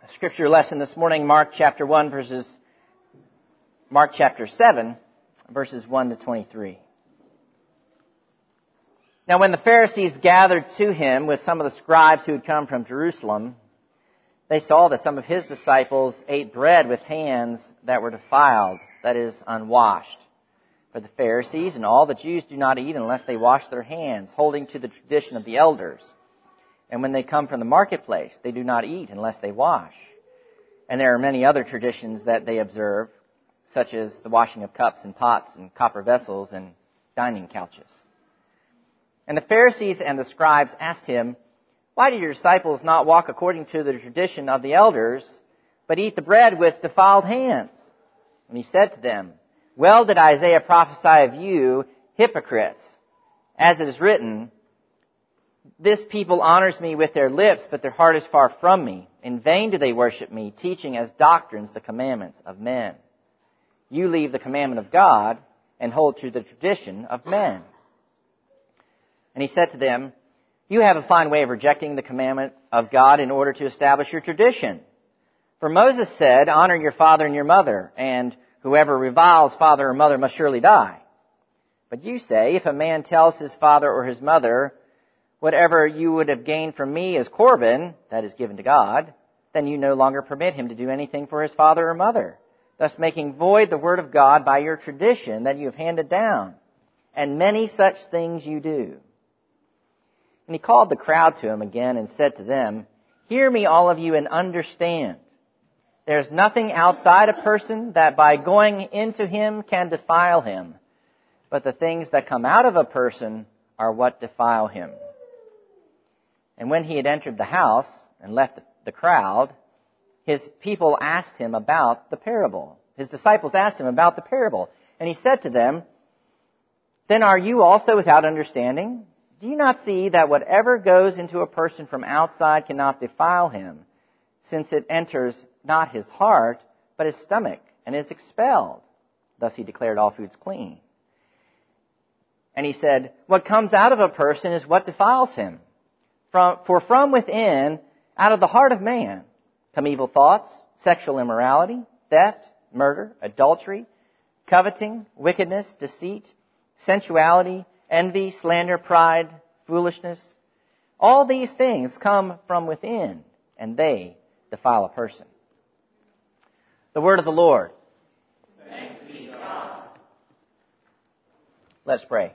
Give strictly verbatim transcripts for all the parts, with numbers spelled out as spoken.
Scripture lesson this morning, Mark chapter one, verses, Mark chapter seven, verses one to twenty-three. Now when the Pharisees gathered to him with some of the scribes who had come from Jerusalem, they saw that some of his disciples ate bread with hands that were defiled, that is, unwashed. For the Pharisees and all the Jews do not eat unless they wash their hands, holding to the tradition of the elders. And when they come from the marketplace, they do not eat unless they wash. And there are many other traditions that they observe, such as the washing of cups and pots and copper vessels and dining couches. And the Pharisees and the scribes asked him, "Why do your disciples not walk according to the tradition of the elders, but eat the bread with defiled hands?" And he said to them, "Well did Isaiah prophesy of you, hypocrites, as it is written, 'This people honors me with their lips, but their heart is far from me. In vain do they worship me, teaching as doctrines the commandments of men. You leave the commandment of God and hold to the tradition of men.'" And he said to them, "You have a fine way of rejecting the commandment of God in order to establish your tradition. For Moses said, 'Honor your father and your mother,' and whoever reviles father or mother must surely die. But you say, if a man tells his father or his mother, 'Whatever you would have gained from me is Corban,' that is given to God, then you no longer permit him to do anything for his father or mother, thus making void the word of God by your tradition that you have handed down. And many such things you do." And he called the crowd to him again and said to them, "Hear me, all of you, and understand. There is nothing outside a person that by going into him can defile him, but the things that come out of a person are what defile him." And when he had entered the house and left the crowd, his people asked him about the parable. His disciples asked him about the parable. And he said to them, "Then are you also without understanding? Do you not see that whatever goes into a person from outside cannot defile him, since it enters not his heart, but his stomach, and is expelled?" Thus he declared all foods clean. And he said, "What comes out of a person is what defiles him. From, for from within, out of the heart of man, come evil thoughts, sexual immorality, theft, murder, adultery, coveting, wickedness, deceit, sensuality, envy, slander, pride, foolishness. All these things come from within, and they defile a person." The word of the Lord. Thanks be to God. Let's pray.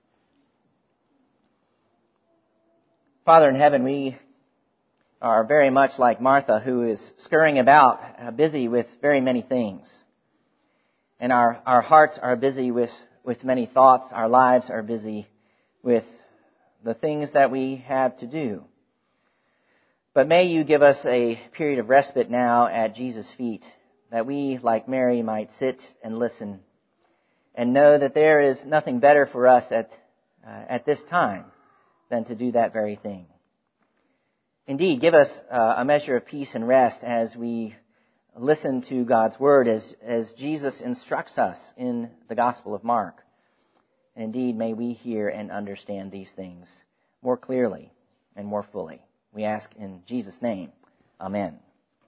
Father in heaven, we are very much like Martha, who is scurrying about, uh, busy with very many things. And our, our hearts are busy with, with many thoughts. Our lives are busy with the things that we have to do. But may you give us a period of respite now at Jesus' feet, that we, like Mary, might sit and listen and know that there is nothing better for us at, uh, at this time than to do that very thing. Indeed, give us uh, a measure of peace and rest as we listen to God's Word, as, as Jesus instructs us in the Gospel of Mark. And indeed, may we hear and understand these things more clearly and more fully. We ask in Jesus' name. Amen. Amen.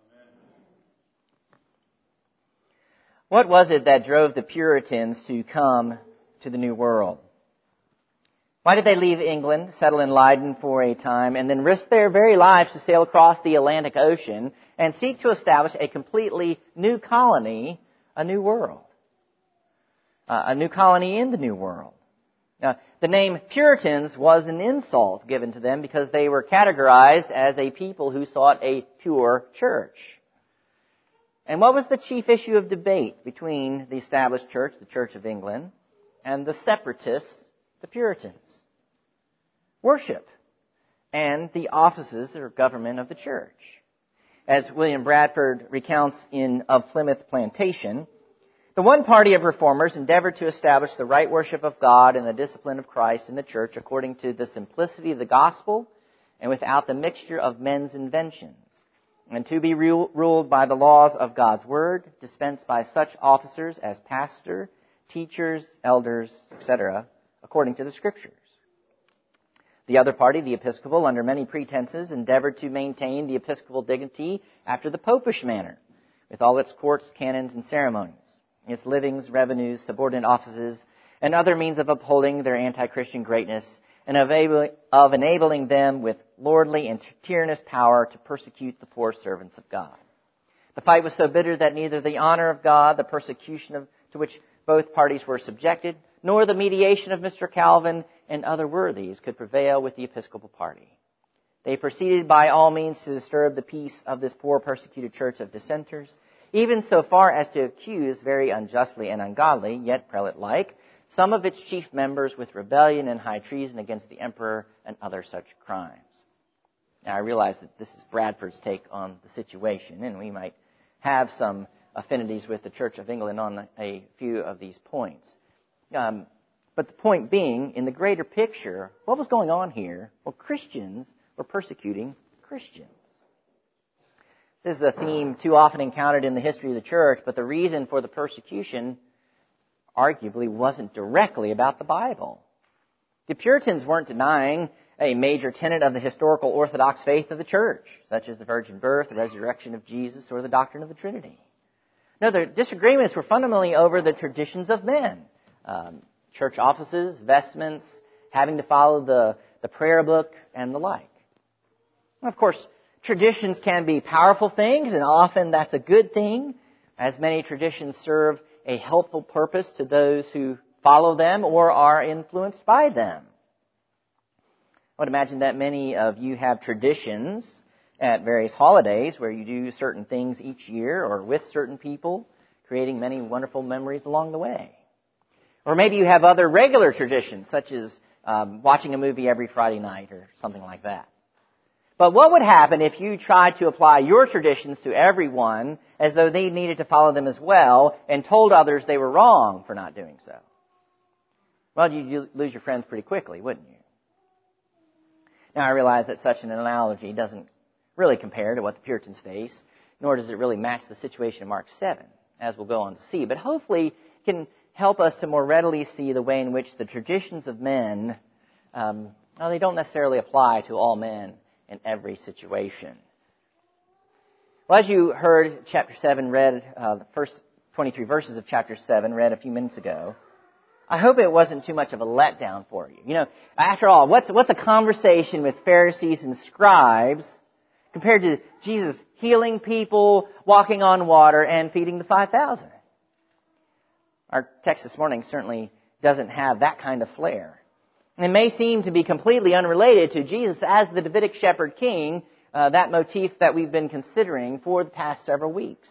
What was it that drove the Puritans to come to the New World? Why did they leave England, settle in Leiden for a time, and then risk their very lives to sail across the Atlantic Ocean and seek to establish a completely new colony, a new world? Uh, a new colony in the New World. Now, the name Puritans was an insult given to them because they were categorized as a people who sought a pure church. And what was the chief issue of debate between the established church, the Church of England, and the separatists, the Puritans? Worship and the offices or government of the church. As William Bradford recounts in Of Plymouth Plantation, the one party of reformers endeavored to establish the right worship of God and the discipline of Christ in the church according to the simplicity of the gospel and without the mixture of men's inventions, and to be ruled by the laws of God's word, dispensed by such officers as pastor, teachers, elders, et cetera, according to the Scriptures. The other party, the Episcopal, under many pretenses, endeavored to maintain the episcopal dignity after the popish manner, with all its courts, canons, and ceremonies, its livings, revenues, subordinate offices, and other means of upholding their anti-Christian greatness, and of, able, of enabling them with lordly and tyrannous power to persecute the poor servants of God. The fight was so bitter that neither the honor of God, the persecution of, to which both parties were subjected, nor the mediation of Mister Calvin and other worthies could prevail with the Episcopal party. They proceeded by all means to disturb the peace of this poor persecuted church of dissenters, even so far as to accuse very unjustly and ungodly, yet prelate-like, some of its chief members with rebellion and high treason against the emperor and other such crimes. Now, I realize that this is Bradford's take on the situation, and we might have some affinities with the Church of England on a few of these points. Um, but the point being, in the greater picture, what was going on here? Well, Christians were persecuting Christians. This is a theme too often encountered in the history of the church, but the reason for the persecution arguably wasn't directly about the Bible. The Puritans weren't denying a major tenet of the historical Orthodox faith of the church, such as the virgin birth, the resurrection of Jesus, or the doctrine of the Trinity. No, their disagreements were fundamentally over the traditions of men. Um, church offices, vestments, having to follow the, the prayer book, and the like. And of course, traditions can be powerful things, and often that's a good thing, as many traditions serve a helpful purpose to those who follow them or are influenced by them. I would imagine that many of you have traditions at various holidays where you do certain things each year or with certain people, creating many wonderful memories along the way. Or maybe you have other regular traditions, such as um, watching a movie every Friday night or something like that. But what would happen if you tried to apply your traditions to everyone as though they needed to follow them as well and told others they were wrong for not doing so? Well, you'd lose your friends pretty quickly, wouldn't you? Now, I realize that such an analogy doesn't really compare to what the Puritans face, nor does it really match the situation in Mark seven, as we'll go on to see. But hopefully it can help us to more readily see the way in which the traditions of men, um, well, they don't necessarily apply to all men in every situation. Well, as you heard chapter seven read, uh, the first twenty-three verses of chapter seven read a few minutes ago, I hope it wasn't too much of a letdown for you. You know, after all, what's, what's a conversation with Pharisees and scribes compared to Jesus healing people, walking on water, and feeding the five thousand? Our text this morning certainly doesn't have that kind of flair. It may seem to be completely unrelated to Jesus as the Davidic shepherd king, uh, that motif that we've been considering for the past several weeks.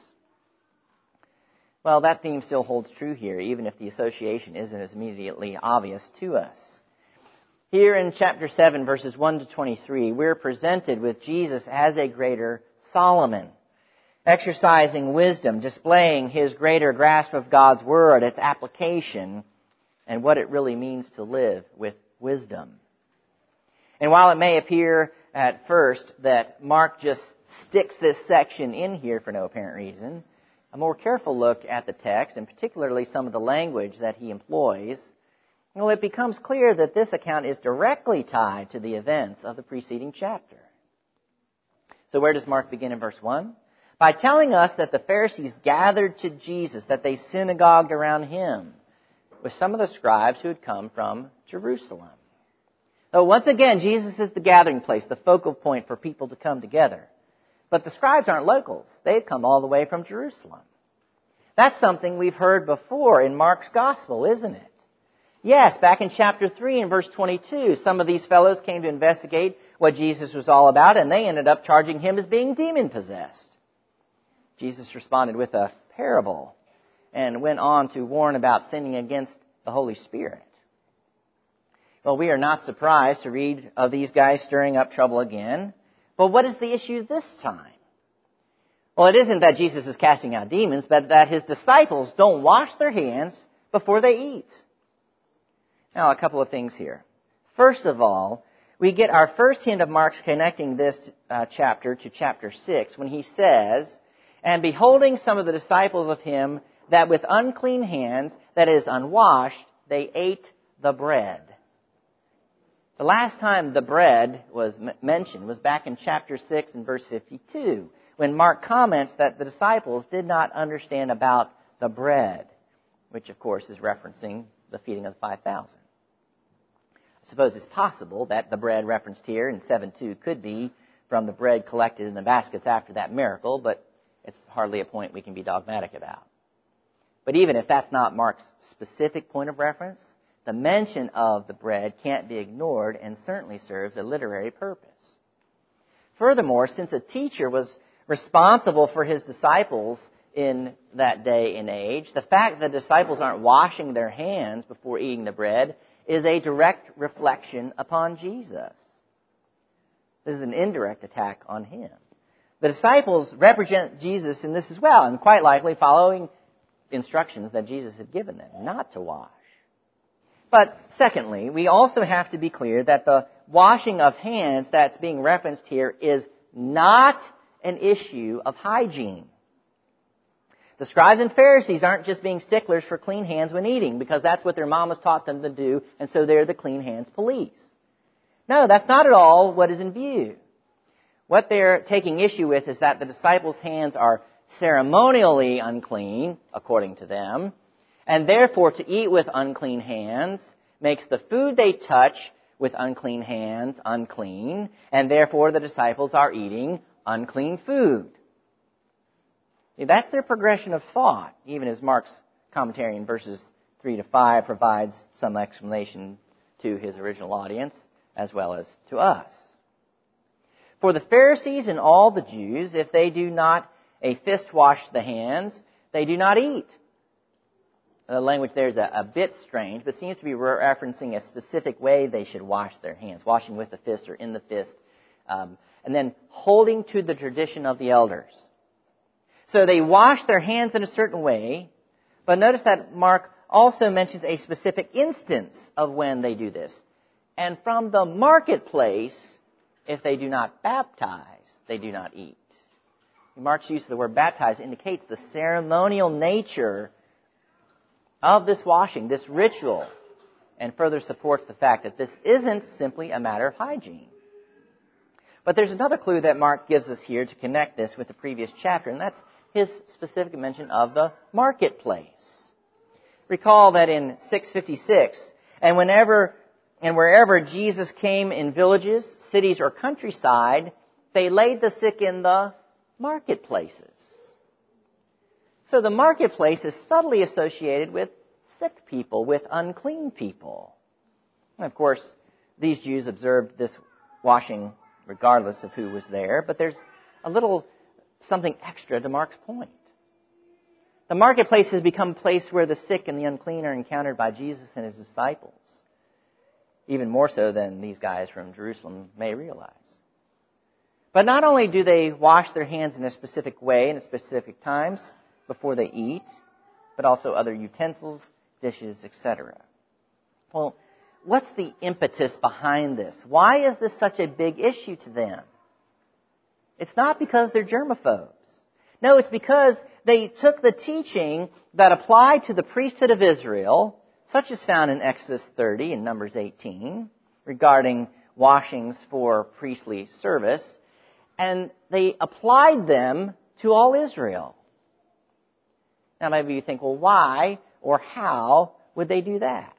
Well, that theme still holds true here, even if the association isn't as immediately obvious to us. Here in chapter seven, verses one to twenty-three, we're presented with Jesus as a greater Solomon, exercising wisdom, displaying his greater grasp of God's word, its application, and what it really means to live with wisdom. And while it may appear at first that Mark just sticks this section in here for no apparent reason, a more careful look at the text, and particularly some of the language that he employs, well, it becomes clear that this account is directly tied to the events of the preceding chapter. So where does Mark begin in verse one? By telling us that the Pharisees gathered to Jesus, that they synagogued around him with some of the scribes who had come from Jerusalem. So once again, Jesus is the gathering place, the focal point for people to come together. But the scribes aren't locals. They've come all the way from Jerusalem. That's something we've heard before in Mark's gospel, isn't it? Yes, back in chapter three and verse twenty-two, some of these fellows came to investigate what Jesus was all about, and they ended up charging him as being demon-possessed. Jesus responded with a parable and went on to warn about sinning against the Holy Spirit. Well, we are not surprised to read of these guys stirring up trouble again. But what is the issue this time? Well, it isn't that Jesus is casting out demons, but that his disciples don't wash their hands before they eat. Now, a couple of things here. First of all, we get our first hint of Mark's connecting this uh, chapter to chapter six when he says, "And beholding some of the disciples of him that with unclean hands, that is unwashed, they ate the bread." The last time the bread was m- mentioned was back in chapter six and verse fifty-two, when Mark comments that the disciples did not understand about the bread, which of course is referencing the feeding of the five thousand. I suppose it's possible that the bread referenced here in seven two could be from the bread collected in the baskets after that miracle, but it's hardly a point we can be dogmatic about. But even if that's not Mark's specific point of reference, the mention of the bread can't be ignored and certainly serves a literary purpose. Furthermore, since a teacher was responsible for his disciples in that day and age, the fact that the disciples aren't washing their hands before eating the bread is a direct reflection upon Jesus. This is an indirect attack on him. The disciples represent Jesus in this as well, and quite likely following instructions that Jesus had given them not to wash. But secondly, we also have to be clear that the washing of hands that's being referenced here is not an issue of hygiene. The scribes and Pharisees aren't just being sticklers for clean hands when eating, because that's what their mamas taught them to do, and so they're the clean hands police. No, that's not at all what is in view. What they're taking issue with is that the disciples' hands are ceremonially unclean, according to them, and therefore to eat with unclean hands makes the food they touch with unclean hands unclean, and therefore the disciples are eating unclean food. That's their progression of thought, even as Mark's commentary in verses three to five provides some explanation to his original audience as well as to us. For the Pharisees and all the Jews, if they do not a fist wash the hands, they do not eat. The language there is a, a bit strange, but seems to be referencing a specific way they should wash their hands, washing with the fist or in the fist, um, and then holding to the tradition of the elders. So they wash their hands in a certain way, but notice that Mark also mentions a specific instance of when they do this. And from the marketplace, if they do not baptize, they do not eat. Mark's use of the word baptize indicates the ceremonial nature of this washing, this ritual, and further supports the fact that this isn't simply a matter of hygiene. But there's another clue that Mark gives us here to connect this with the previous chapter, and that's his specific mention of the marketplace. Recall that in six fifty-six, and whenever and wherever Jesus came in villages, cities, or countryside, they laid the sick in the marketplaces. So the marketplace is subtly associated with sick people, with unclean people. And of course, these Jews observed this washing regardless of who was there, but there's a little something extra to Mark's point. The marketplace has become a place where the sick and the unclean are encountered by Jesus and his disciples, even more so than these guys from Jerusalem may realize. But not only do they wash their hands in a specific way and at specific times before they eat, but also other utensils, dishes, et cetera. Well, what's the impetus behind this? Why is this such a big issue to them? It's not because they're germaphobes. No, it's because they took the teaching that applied to the priesthood of Israel, such as found in Exodus thirty and Numbers eighteen, regarding washings for priestly service, and they applied them to all Israel. Now maybe you think, well, why or how would they do that?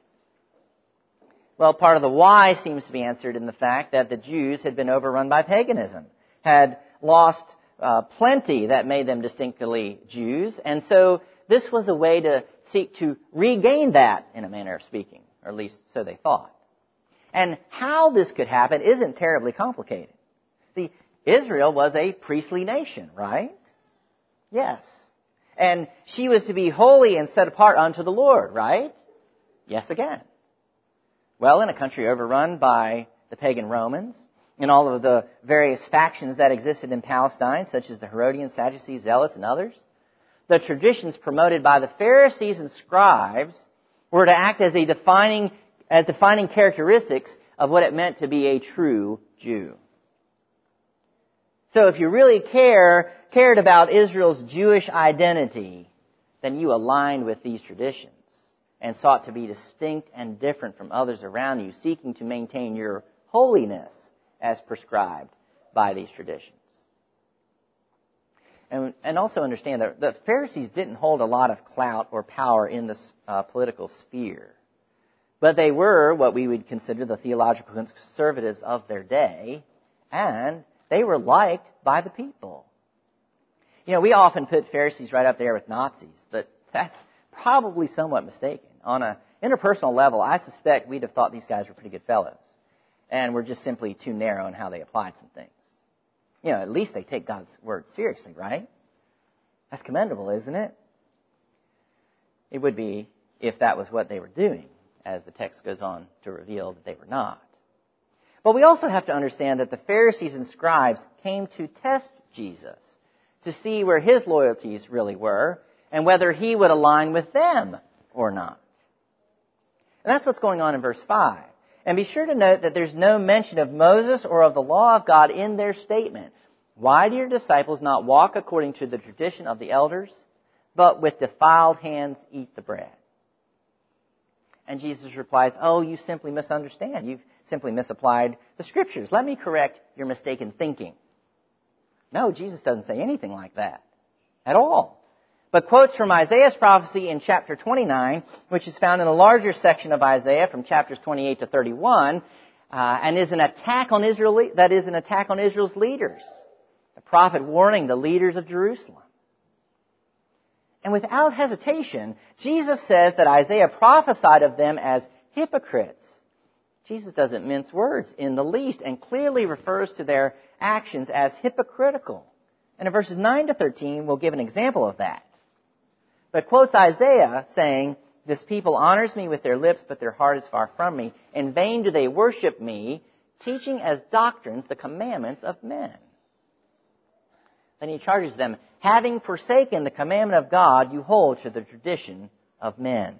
Well, part of the why seems to be answered in the fact that the Jews had been overrun by paganism, had lost uh, plenty that made them distinctly Jews, and so this was a way to seek to regain that, in a manner of speaking, or at least so they thought. And how this could happen isn't terribly complicated. See, Israel was a priestly nation, right? Yes. And she was to be holy and set apart unto the Lord, right? Yes again. Well, in a country overrun by the pagan Romans, and all of the various factions that existed in Palestine, such as the Herodians, Sadducees, Zealots, and others, the traditions promoted by the Pharisees and scribes were to act as a defining, as defining characteristics of what it meant to be a true Jew. So if you really care, cared about Israel's Jewish identity, then you aligned with these traditions and sought to be distinct and different from others around you, seeking to maintain your holiness as prescribed by these traditions. And, and also understand that the Pharisees didn't hold a lot of clout or power in the uh, political sphere. But they were what we would consider the theological conservatives of their day, and they were liked by the people. You know, we often put Pharisees right up there with Nazis, but that's probably somewhat mistaken. On an interpersonal level, I suspect we'd have thought these guys were pretty good fellows, and were just simply too narrow in how they applied some things. You know, at least they take God's word seriously, right? That's commendable, isn't it? It would be if that was what they were doing, as the text goes on to reveal that they were not. But we also have to understand that the Pharisees and scribes came to test Jesus, to see where his loyalties really were, and whether he would align with them or not. And that's what's going on in verse five. And be sure to note that there's no mention of Moses or of the law of God in their statement. Why do your disciples not walk according to the tradition of the elders, but with defiled hands eat the bread? And Jesus replies, oh, you simply misunderstand. You've simply misapplied the Scriptures. Let me correct your mistaken thinking. No, Jesus doesn't say anything like that at all. But quotes from Isaiah's prophecy in chapter twenty-nine, which is found in a larger section of Isaiah from chapters twenty-eight to thirty-one, uh, and is an attack on Israel. That is an attack on Israel's leaders. The prophet warning the leaders of Jerusalem. And without hesitation, Jesus says that Isaiah prophesied of them as hypocrites. Jesus doesn't mince words in the least and clearly refers to their actions as hypocritical. And in verses nine to thirteen, we'll give an example of that. But quotes Isaiah saying, this people honors me with their lips, but their heart is far from me. In vain do they worship me, teaching as doctrines the commandments of men. Then he charges them, having forsaken the commandment of God, you hold to the tradition of men.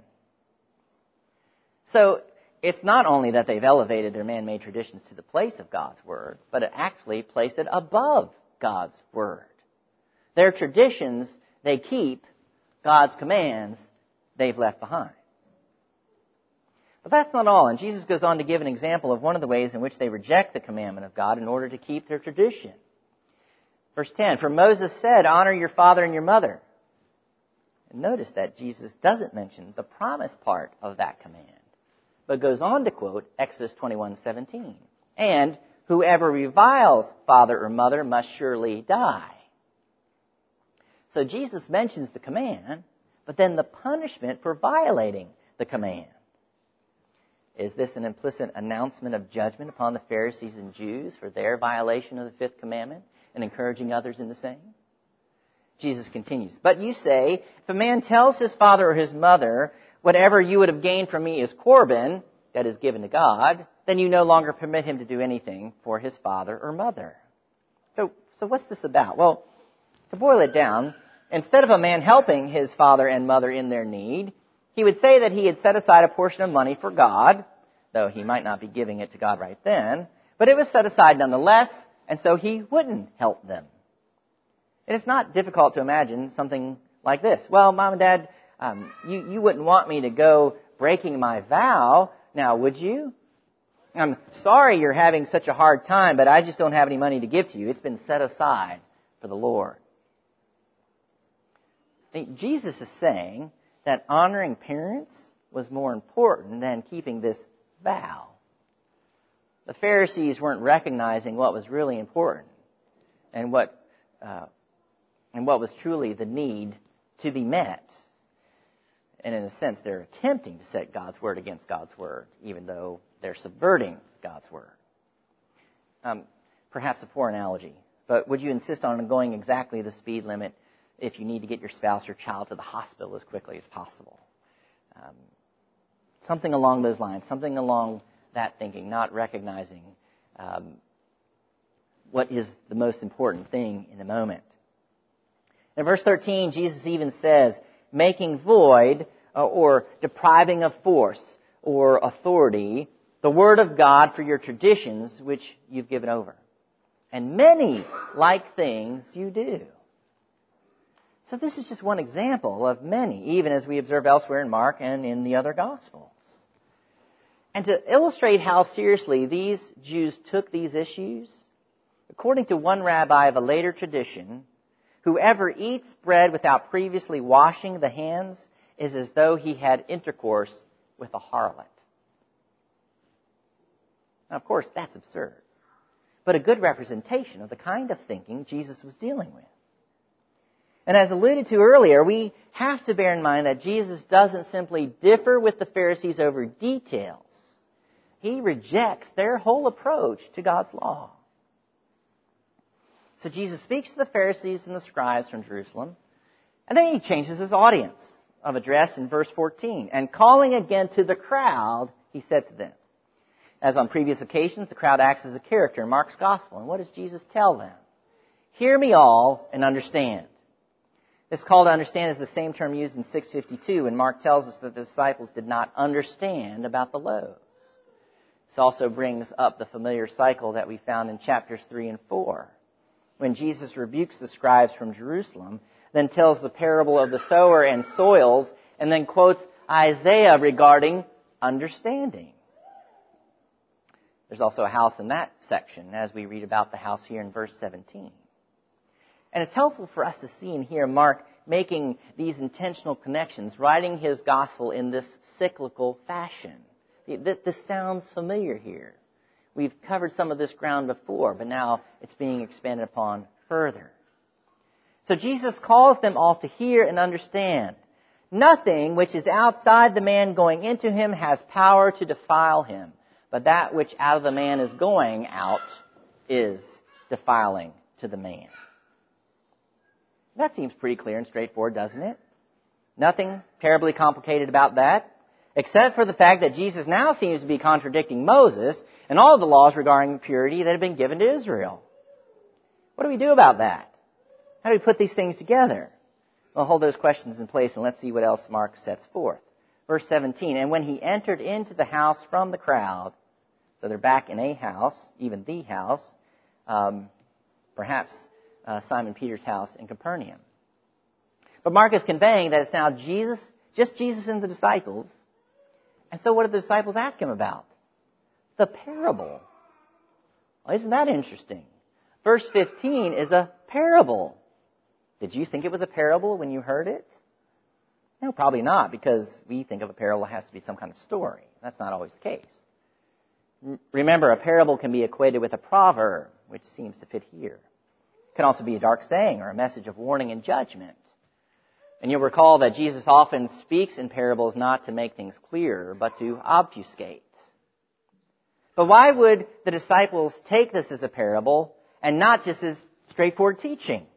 So it's not only that they've elevated their man-made traditions to the place of God's word, but it actually placed it above God's word. Their traditions they keep, God's commands they've left behind. But that's not all, and Jesus goes on to give an example of one of the ways in which they reject the commandment of God in order to keep their tradition. Verse ten, for Moses said, honor your father and your mother. And notice that Jesus doesn't mention the promise part of that command, but goes on to quote Exodus twenty-one seventeen. And whoever reviles father or mother must surely die. So Jesus mentions the command, but then the punishment for violating the command. Is this an implicit announcement of judgment upon the Pharisees and Jews for their violation of the fifth commandment and encouraging others in the same? Jesus continues, but you say, if a man tells his father or his mother, whatever you would have gained from me is Corban, that is given to God, then you no longer permit him to do anything for his father or mother. So, so what's this about? Well, to boil it down, instead of a man helping his father and mother in their need, he would say that he had set aside a portion of money for God, though he might not be giving it to God right then, but it was set aside nonetheless, and so he wouldn't help them. And it's not difficult to imagine something like this. Well, Mom and Dad, um, you, you wouldn't want me to go breaking my vow, now would you? I'm sorry you're having such a hard time, but I just don't have any money to give to you. It's been set aside for the Lord. Jesus is saying that honoring parents was more important than keeping this vow. The Pharisees weren't recognizing what was really important and what uh, and what was truly the need to be met. And in a sense, they're attempting to set God's word against God's word, even though they're subverting God's word. Um, perhaps a poor analogy, but would you insist on going exactly the speed limit if you need to get your spouse or child to the hospital as quickly as possible? Um, something along those lines, something along that thinking, not recognizing um, what is the most important thing in the moment. In verse thirteen, Jesus even says, making void uh, or depriving of force or authority the word of God for your traditions which you've given over. And many like things you do. So this is just one example of many, even as we observe elsewhere in Mark and in the other Gospels. And to illustrate how seriously these Jews took these issues, according to one rabbi of a later tradition, whoever eats bread without previously washing the hands is as though he had intercourse with a harlot. Now, of course, that's absurd, but a good representation of the kind of thinking Jesus was dealing with. And as alluded to earlier, we have to bear in mind that Jesus doesn't simply differ with the Pharisees over details. He rejects their whole approach to God's law. So Jesus speaks to the Pharisees and the scribes from Jerusalem, and then he changes his audience of address in verse fourteen. And calling again to the crowd, he said to them. As on previous occasions, the crowd acts as a character in Mark's gospel. And what does Jesus tell them? Hear me all and understand. This call to understand is the same term used in six fifty-two when Mark tells us that the disciples did not understand about the loaves. This also brings up the familiar cycle that we found in chapters three and four, when Jesus rebukes the scribes from Jerusalem, then tells the parable of the sower and soils, and then quotes Isaiah regarding understanding. There's also a house in that section, as we read about the house here in verse seventeen. And it's helpful for us to see and hear Mark making these intentional connections, writing his gospel in this cyclical fashion. This sounds familiar here. We've covered some of this ground before, but now it's being expanded upon further. So Jesus calls them all to hear and understand. Nothing which is outside the man going into him has power to defile him, but that which out of the man is going out is defiling to the man. That seems pretty clear and straightforward, doesn't it? Nothing terribly complicated about that, except for the fact that Jesus now seems to be contradicting Moses and all of the laws regarding purity that had been given to Israel. What do we do about that? How do we put these things together? Well, hold those questions in place and let's see what else Mark sets forth. Verse seventeen, and when he entered into the house from the crowd, so they're back in a house, even the house, um, perhaps uh, Simon Peter's house in Capernaum. But Mark is conveying that it's now Jesus, just Jesus and the disciples. And so what did the disciples ask him about? The parable. Well, isn't that interesting? Verse fifteen is a parable. Did you think it was a parable when you heard it? No, probably not, because we think of a parable as has to be some kind of story. That's not always the case. Remember, a parable can be equated with a proverb, which seems to fit here. It can also be a dark saying or a message of warning and judgment. And you'll recall that Jesus often speaks in parables not to make things clearer, but to obfuscate. But why would the disciples take this as a parable and not just as straightforward teaching?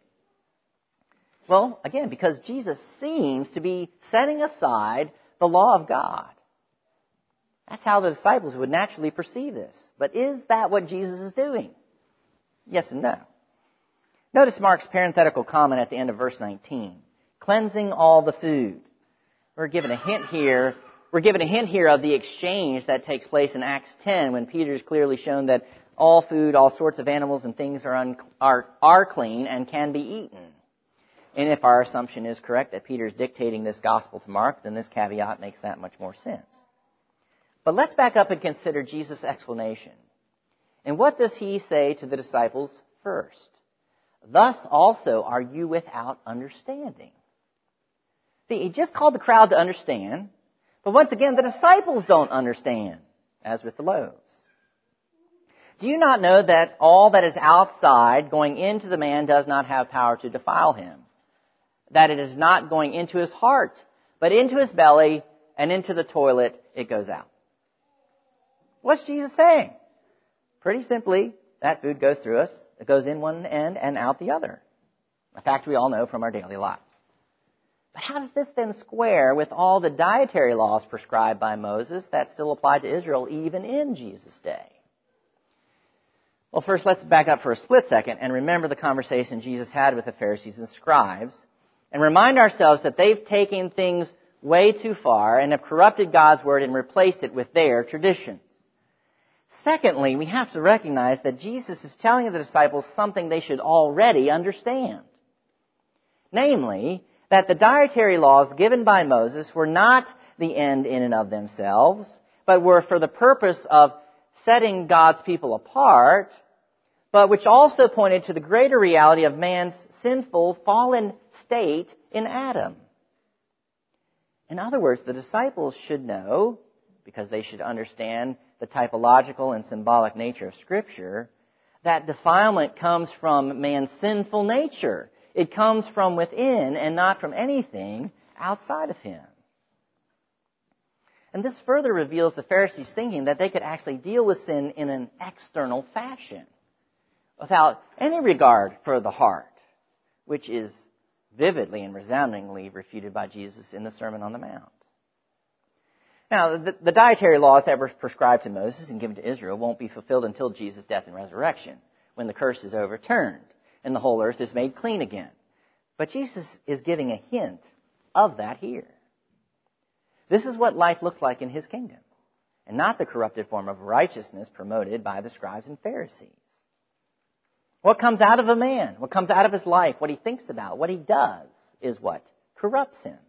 Well, again, because Jesus seems to be setting aside the law of God. That's how the disciples would naturally perceive this. But is that what Jesus is doing? Yes and no. Notice Mark's parenthetical comment at the end of verse nineteen. Cleansing all the food. We're given a hint here. We're given a hint here of the exchange that takes place in Acts ten when Peter is clearly shown that all food, all sorts of animals and things are, un- are, are clean and can be eaten. And if our assumption is correct that Peter is dictating this gospel to Mark, then this caveat makes that much more sense. But let's back up and consider Jesus' explanation. And what does he say to the disciples first? Thus also are you without understanding. See, he just called the crowd to understand, but once again, the disciples don't understand, as with the loaves. Do you not know that all that is outside going into the man does not have power to defile him? That it is not going into his heart, but into his belly, and into the toilet it goes out. What's Jesus saying? Pretty simply, that food goes through us. It goes in one end and out the other. A fact we all know from our daily lives. But how does this then square with all the dietary laws prescribed by Moses that still applied to Israel even in Jesus' day? Well, first, let's back up for a split second and remember the conversation Jesus had with the Pharisees and scribes and remind ourselves that they've taken things way too far and have corrupted God's word and replaced it with their traditions. Secondly, we have to recognize that Jesus is telling the disciples something they should already understand. Namely, that the dietary laws given by Moses were not the end in and of themselves, but were for the purpose of setting God's people apart, but which also pointed to the greater reality of man's sinful, fallen state in Adam. In other words, the disciples should know, because they should understand the typological and symbolic nature of Scripture, that defilement comes from man's sinful nature. It comes from within and not from anything outside of him. And this further reveals the Pharisees' thinking that they could actually deal with sin in an external fashion, without any regard for the heart, which is vividly and resoundingly refuted by Jesus in the Sermon on the Mount. Now, the, the dietary laws that were prescribed to Moses and given to Israel won't be fulfilled until Jesus' death and resurrection, when the curse is overturned and the whole earth is made clean again. But Jesus is giving a hint of that here. This is what life looks like in his kingdom, and not the corrupted form of righteousness promoted by the scribes and Pharisees. What comes out of a man, what comes out of his life, what he thinks about, what he does, is what corrupts him.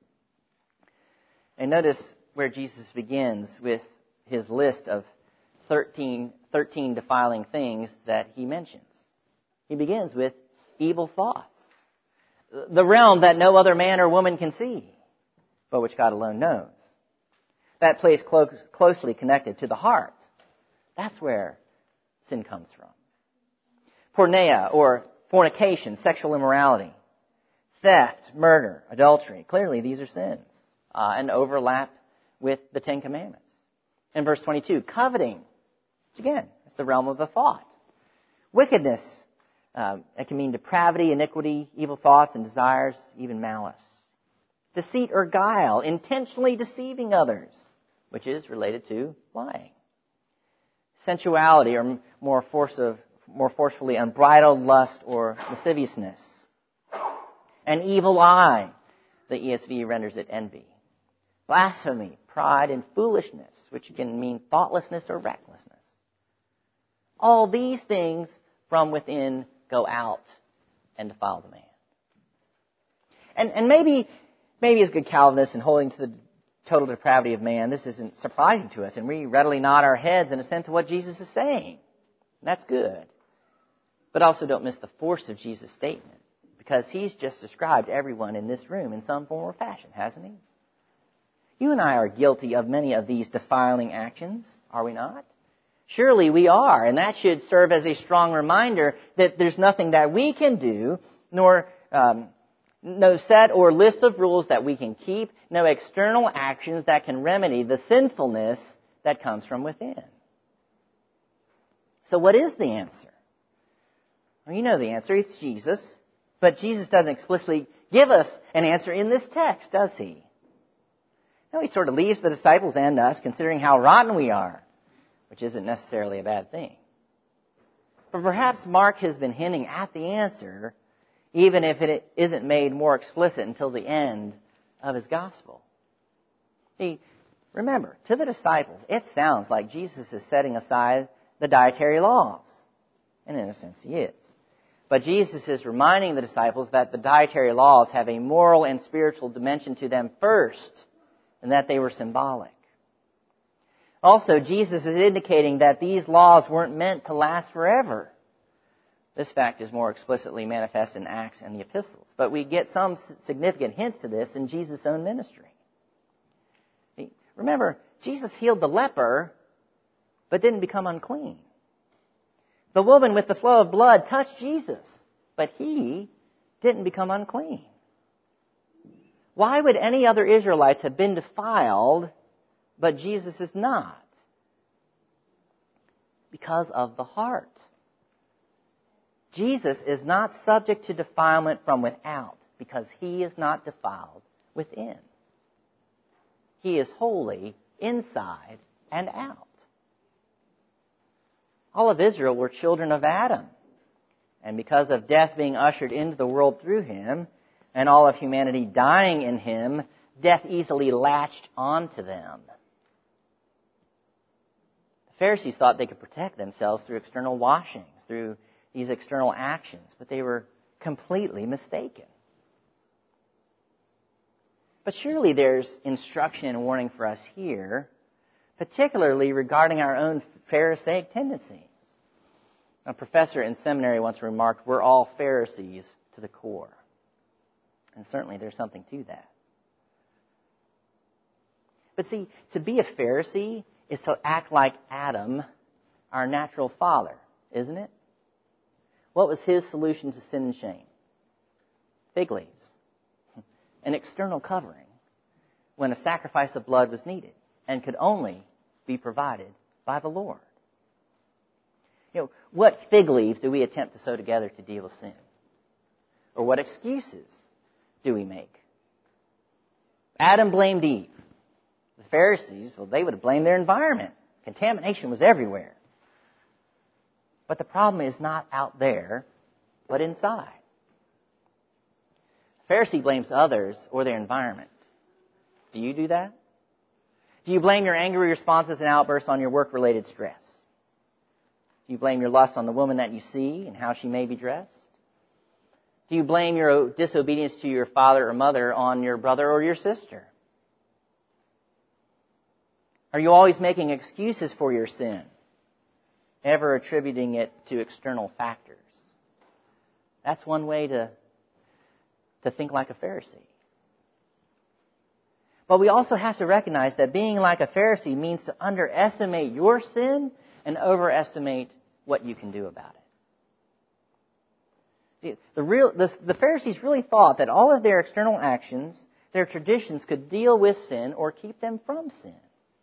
And notice where Jesus begins with his list of thirteen, thirteen defiling things that he mentions. He begins with evil thoughts, the realm that no other man or woman can see, but which God alone knows. That place clo- closely connected to the heart. That's where sin comes from. Porneia, or fornication, sexual immorality, theft, murder, adultery. Clearly, these are sins uh, and overlap with the Ten Commandments. In verse twenty-two, coveting, which again, is the realm of the thought. Wickedness, um, it can mean depravity, iniquity, evil thoughts and desires, even malice. Deceit or guile, intentionally deceiving others, which is related to lying. Sensuality, or more force of, more forcefully, unbridled lust or lasciviousness. An evil eye, the E S V renders it envy. Blasphemy, pride, and foolishness, which can mean thoughtlessness or recklessness. All these things from within go out and defile the man. And, and maybe, maybe as good Calvinists and holding to the total depravity of man, this isn't surprising to us, and we readily nod our heads and assent to what Jesus is saying. That's good. But also don't miss the force of Jesus' statement, because he's just described everyone in this room in some form or fashion, hasn't he? You and I are guilty of many of these defiling actions, are we not? Surely we are, and that should serve as a strong reminder that there's nothing that we can do, nor um, no set or list of rules that we can keep, no external actions that can remedy the sinfulness that comes from within. So what is the answer? Well, you know the answer. It's Jesus. But Jesus doesn't explicitly give us an answer in this text, does he? No, he sort of leaves the disciples and us considering how rotten we are, which isn't necessarily a bad thing. But perhaps Mark has been hinting at the answer, even if it isn't made more explicit until the end of his gospel. See, remember, to the disciples, it sounds like Jesus is setting aside the dietary laws. And in a sense, he is. But Jesus is reminding the disciples that the dietary laws have a moral and spiritual dimension to them first, and that they were symbolic. Also, Jesus is indicating that these laws weren't meant to last forever. This fact is more explicitly manifest in Acts and the epistles. But we get some significant hints to this in Jesus' own ministry. Remember, Jesus healed the leper, but didn't become unclean. The woman with the flow of blood touched Jesus, but he didn't become unclean. Why would any other Israelites have been defiled, but Jesus is not? Because of the heart. Jesus is not subject to defilement from without, because he is not defiled within. He is holy inside and out. All of Israel were children of Adam. And because of death being ushered into the world through him, and all of humanity dying in him, death easily latched onto them. The Pharisees thought they could protect themselves through external washings, through these external actions, but they were completely mistaken. But surely there's instruction and warning for us here, particularly regarding our own Pharisaic tendencies. A professor in seminary once remarked, we're all Pharisees to the core. And certainly there's something to that. But see, to be a Pharisee is to act like Adam, our natural father, isn't it? What was his solution to sin and shame? Fig leaves. An external covering when a sacrifice of blood was needed and could only be provided by the Lord. You know, what fig leaves do we attempt to sew together to deal with sin? Or what excuses do we make? Adam blamed Eve. The Pharisees, well, they would have blamed their environment. Contamination was everywhere. But the problem is not out there, but inside. The Pharisee blames others or their environment. Do you do that? Do you blame your angry responses and outbursts on your work-related stress? Do you blame your lust on the woman that you see and how she may be dressed? Do you blame your disobedience to your father or mother on your brother or your sister? Are you always making excuses for your sin, ever attributing it to external factors? That's one way to, to think like a Pharisee. But we also have to recognize that being like a Pharisee means to underestimate your sin and overestimate what you can do about it. The, real, the, the Pharisees really thought that all of their external actions, their traditions, could deal with sin or keep them from sin.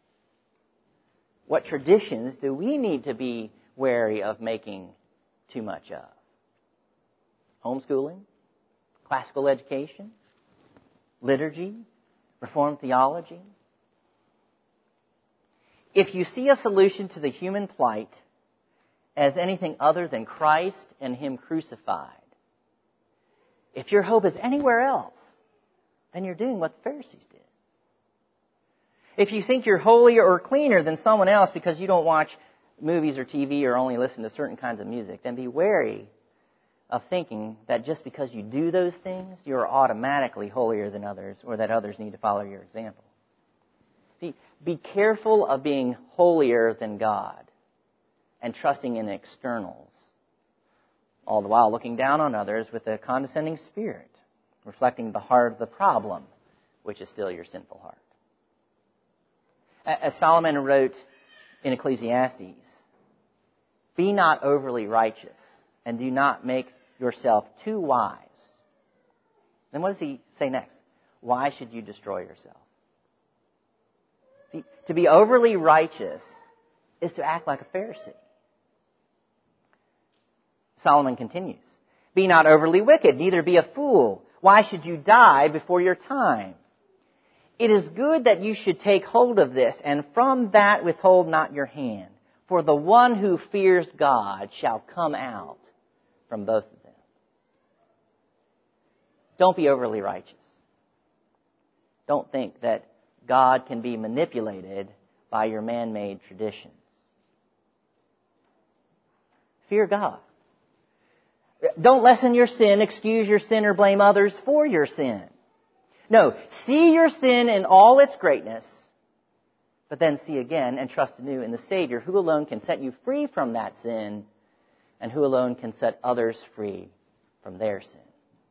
What traditions do we need to be wary of making too much of? Homeschooling? Classical education? Liturgy? Reformed theology? If you see a solution to the human plight as anything other than Christ and Him crucified, if your hope is anywhere else, then you're doing what the Pharisees did. If you think you're holier or cleaner than someone else because you don't watch movies or T V or only listen to certain kinds of music, then be wary of thinking that just because you do those things, you're automatically holier than others or that others need to follow your example. Be, be careful of being holier than God and trusting in externals, all the while looking down on others with a condescending spirit, reflecting the heart of the problem, which is still your sinful heart. As Solomon wrote in Ecclesiastes, be not overly righteous and do not make yourself too wise. Then what does he say next? Why should you destroy yourself? See, to be overly righteous is to act like a Pharisee. Solomon continues, be not overly wicked, neither be a fool. Why should you die before your time? It is good that you should take hold of this, and from that withhold not your hand. For the one who fears God shall come out from both of them. Don't be overly righteous. Don't think that God can be manipulated by your man-made traditions. Fear God. Don't lessen your sin, excuse your sin, or blame others for your sin. No, see your sin in all its greatness, but then see again and trust anew in the Savior, who alone can set you free from that sin and who alone can set others free from their sin.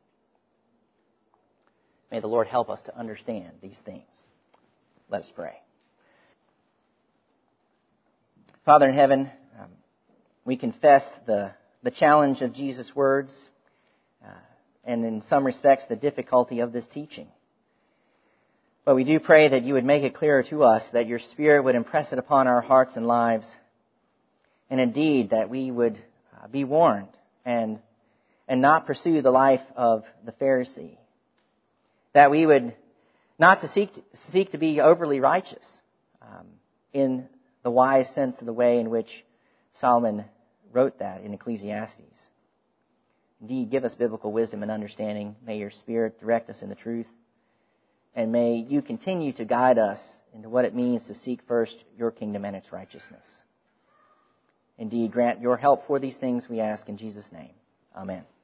May the Lord help us to understand these things. Let us pray. Father in heaven, um, we confess the, the challenge of Jesus' words uh, and in some respects the difficulty of this teaching. But we do pray that you would make it clearer to us, that your Spirit would impress it upon our hearts and lives, and indeed that we would uh, be warned and and not pursue the life of the Pharisee. That we would not to seek to, seek to be overly righteous um, in the wise sense of the way in which Solomon wrote that in Ecclesiastes. Indeed, give us biblical wisdom and understanding. May your Spirit direct us in the truth. And may you continue to guide us into what it means to seek first your kingdom and its righteousness. Indeed, grant your help for these things, we ask in Jesus' name. Amen.